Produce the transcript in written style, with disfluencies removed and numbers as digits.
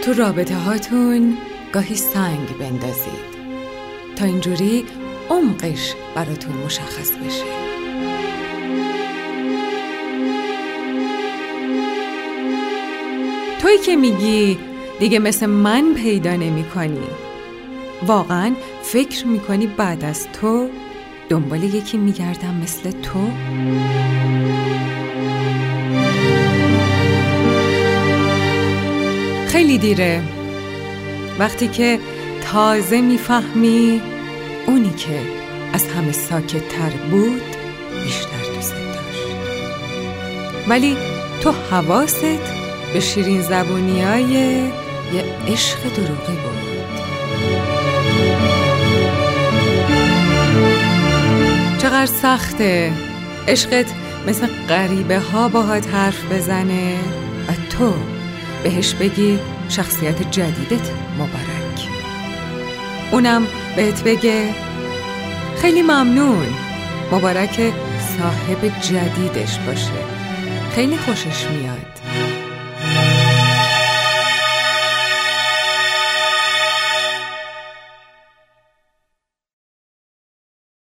تو رابطه هاتون گاهی سنگ بندازید تا اینجوری عمقش براتون مشخص بشه. تویی که میگی دیگه مثل من پیدا نمی کنی، واقعا فکر میکنی بعد از تو دنبال یکی میگردم مثل تو؟ خیلی دیره، وقتی که تازه میفهمی اونی که از همه ساکت تر بود بیشتر دوست داشت، ولی تو حواست به شیرین زبونیای یه عشق دروغی بود. چقدر سخته عشقت مثل غریبه ها باهات حرف بزنه و تو بهش بگی شخصیت جدیدت مبارک، اونم بهت بگه خیلی ممنون، مبارک صاحب جدیدش باشه، خیلی خوشش میاد.